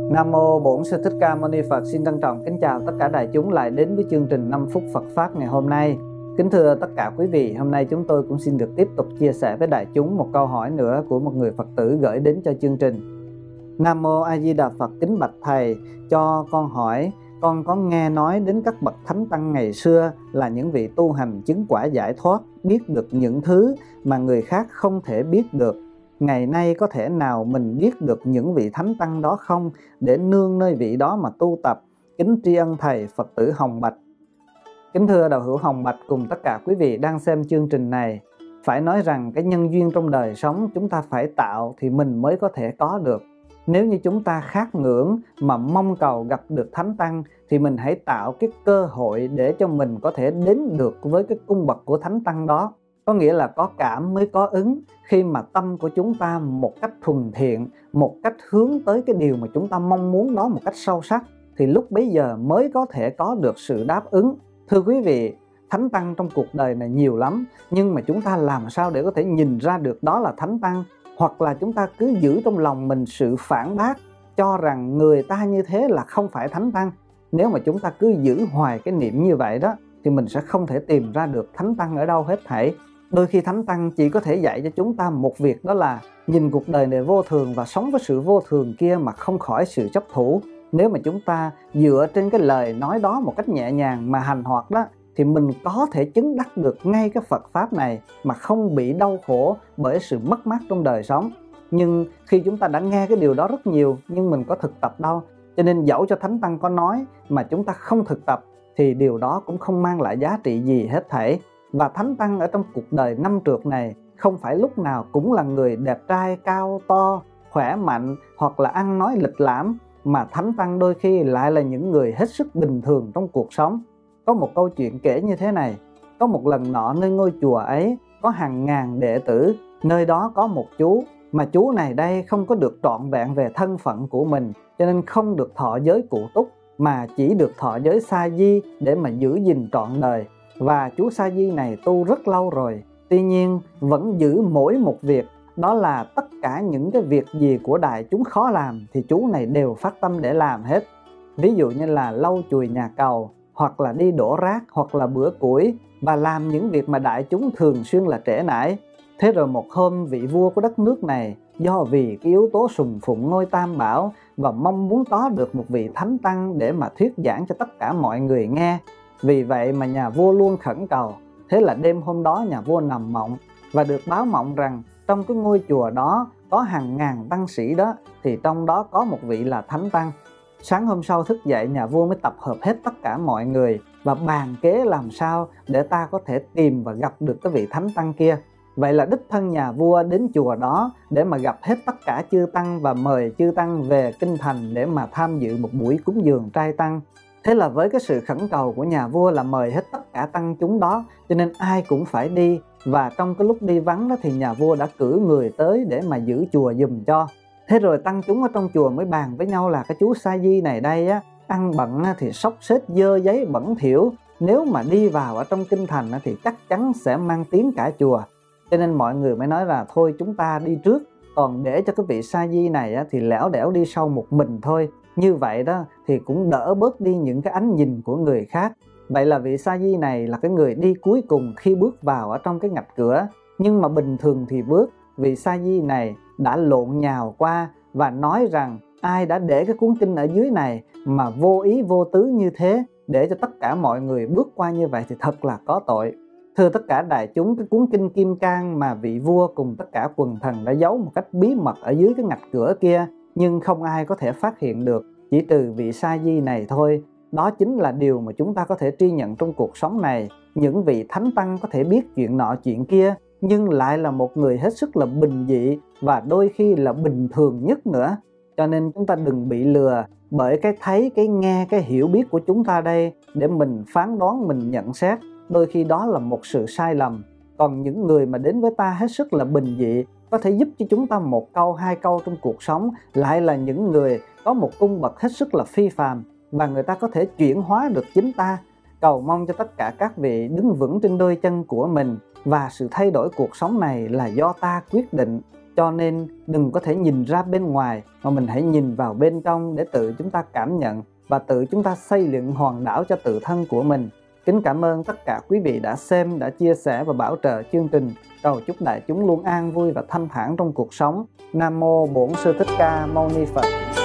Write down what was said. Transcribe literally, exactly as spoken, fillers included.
Nam mô Bổn Sư Thích Ca Mâu Ni Phật. Xin trân trọng kính chào tất cả đại chúng lại đến với chương trình năm phút Phật pháp ngày hôm nay. Kính thưa tất cả quý vị, hôm nay chúng tôi cũng xin được tiếp tục chia sẻ với đại chúng một câu hỏi nữa của một người Phật tử gửi đến cho chương trình. Nam mô A Di Đà Phật. Kính bạch thầy, cho con hỏi, con có nghe nói đến các bậc thánh tăng ngày xưa là những vị tu hành chứng quả giải thoát, biết được những thứ mà người khác không thể biết được. Ngày nay có thể nào mình biết được những vị thánh tăng đó không, để nương nơi vị đó mà tu tập? Kính tri ân thầy. Phật tử Hồng Bạch. Kính thưa đạo hữu Hồng Bạch cùng tất cả quý vị đang xem chương trình này, phải nói rằng cái nhân duyên trong đời sống chúng ta phải tạo thì mình mới có thể có được. Nếu như chúng ta khát ngưỡng mà mong cầu gặp được thánh tăng thì mình hãy tạo cái cơ hội để cho mình có thể đến được với cái cung bậc của thánh tăng đó. Có nghĩa là có cảm mới có ứng. Khi mà tâm của chúng ta một cách thuần thiện, một cách hướng tới cái điều mà chúng ta mong muốn đó một cách sâu sắc, thì lúc bấy giờ mới có thể có được sự đáp ứng. Thưa quý vị, thánh tăng trong cuộc đời này nhiều lắm, nhưng mà chúng ta làm sao để có thể nhìn ra được đó là thánh tăng? Hoặc là chúng ta cứ giữ trong lòng mình sự phản bác, cho rằng người ta như thế là không phải thánh tăng. Nếu mà chúng ta cứ giữ hoài cái niệm như vậy đó, thì mình sẽ không thể tìm ra được thánh tăng ở đâu hết thảy. Đôi khi thánh tăng chỉ có thể dạy cho chúng ta một việc, đó là nhìn cuộc đời này vô thường và sống với sự vô thường kia mà không khỏi sự chấp thủ. Nếu mà chúng ta dựa trên cái lời nói đó một cách nhẹ nhàng mà hành hoạt đó, thì mình có thể chứng đắc được ngay cái Phật Pháp này mà không bị đau khổ bởi sự mất mát trong đời sống. Nhưng khi chúng ta đã nghe cái điều đó rất nhiều, nhưng mình có thực tập đâu. Cho nên dẫu cho thánh tăng có nói mà chúng ta không thực tập thì điều đó cũng không mang lại giá trị gì hết thảy. Và thánh tăng ở trong cuộc đời năm trược này không phải lúc nào cũng là người đẹp trai, cao to, khỏe mạnh hoặc là ăn nói lịch lãm, mà thánh tăng đôi khi lại là những người hết sức bình thường trong cuộc sống. Có một câu chuyện kể như thế này. Có một lần nọ nơi ngôi chùa ấy có hàng ngàn đệ tử. Nơi đó có một chú, mà chú này đây không có được trọn vẹn về thân phận của mình, cho nên không được thọ giới cụ túc, mà chỉ được thọ giới sa di để mà giữ gìn trọn đời. Và chú sa di này tu rất lâu rồi, tuy nhiên vẫn giữ mỗi một việc, đó là tất cả những cái việc gì của đại chúng khó làm thì chú này đều phát tâm để làm hết. Ví dụ như là lau chùi nhà cầu, hoặc là đi đổ rác, hoặc là bữa củi, và làm những việc mà đại chúng thường xuyên là trễ nải. Thế rồi một hôm vị vua của đất nước này, do vì cái yếu tố sùng phụng ngôi Tam Bảo và mong muốn có được một vị thánh tăng để mà thuyết giảng cho tất cả mọi người nghe, vì vậy mà nhà vua luôn khẩn cầu. Thế là đêm hôm đó nhà vua nằm mộng và được báo mộng rằng trong cái ngôi chùa đó có hàng ngàn tăng sĩ đó, thì trong đó có một vị là thánh tăng. Sáng hôm sau thức dậy, nhà vua mới tập hợp hết tất cả mọi người và bàn kế làm sao để ta có thể tìm và gặp được cái vị thánh tăng kia. Vậy là đích thân nhà vua đến chùa đó để mà gặp hết tất cả chư tăng và mời chư tăng về kinh thành để mà tham dự một buổi cúng dường trai tăng. Thế là với cái sự khẩn cầu của nhà vua là mời hết tất cả tăng chúng đó, cho nên ai cũng phải đi. Và trong cái lúc đi vắng đó thì nhà vua đã cử người tới để mà giữ chùa giùm cho. Thế rồi tăng chúng ở trong chùa mới bàn với nhau là cái chú sa di này đây á, ăn bận thì xốc xếch dơ giấy bẩn thỉu, nếu mà đi vào ở trong kinh thành thì chắc chắn sẽ mang tiếng cả chùa. Cho nên mọi người mới nói là thôi chúng ta đi trước, còn để cho cái vị sa di này thì lẻo đẻo đi sau một mình thôi. Như vậy đó thì cũng đỡ bớt đi những cái ánh nhìn của người khác. Vậy là vị sa di này là cái người đi cuối cùng khi bước vào ở trong cái ngạch cửa. Nhưng mà bình thường thì bước, vị sa di này đã lộn nhào qua và nói rằng ai đã để cái cuốn kinh ở dưới này mà vô ý vô tứ như thế, để cho tất cả mọi người bước qua như vậy thì thật là có tội. Thưa tất cả đại chúng, cái cuốn kinh Kim Cang mà vị vua cùng tất cả quần thần đã giấu một cách bí mật ở dưới cái ngạch cửa kia, nhưng không ai có thể phát hiện được, chỉ trừ vị sa di này thôi. Đó chính là điều mà chúng ta có thể tri nhận trong cuộc sống này. Những vị thánh tăng có thể biết chuyện nọ chuyện kia, nhưng lại là một người hết sức là bình dị và đôi khi là bình thường nhất nữa. Cho nên chúng ta đừng bị lừa bởi cái thấy, cái nghe, cái hiểu biết của chúng ta đây để mình phán đoán, mình nhận xét. Đôi khi đó là một sự sai lầm. Còn những người mà đến với ta hết sức là bình dị, có thể giúp cho chúng ta một câu, hai câu trong cuộc sống, lại là những người có một cung bậc hết sức là phi phàm, và người ta có thể chuyển hóa được chính ta. Cầu mong cho tất cả các vị đứng vững trên đôi chân của mình, và sự thay đổi cuộc sống này là do ta quyết định. Cho nên đừng có thể nhìn ra bên ngoài, mà mình hãy nhìn vào bên trong để tự chúng ta cảm nhận và tự chúng ta xây dựng hòn đảo cho tự thân của mình. Kính cảm ơn tất cả quý vị đã xem, đã chia sẻ và bảo trợ chương trình. Cầu chúc đại chúng luôn an vui và thanh thản trong cuộc sống. Nam mô Bổn Sư Thích Ca Mâu Ni Phật.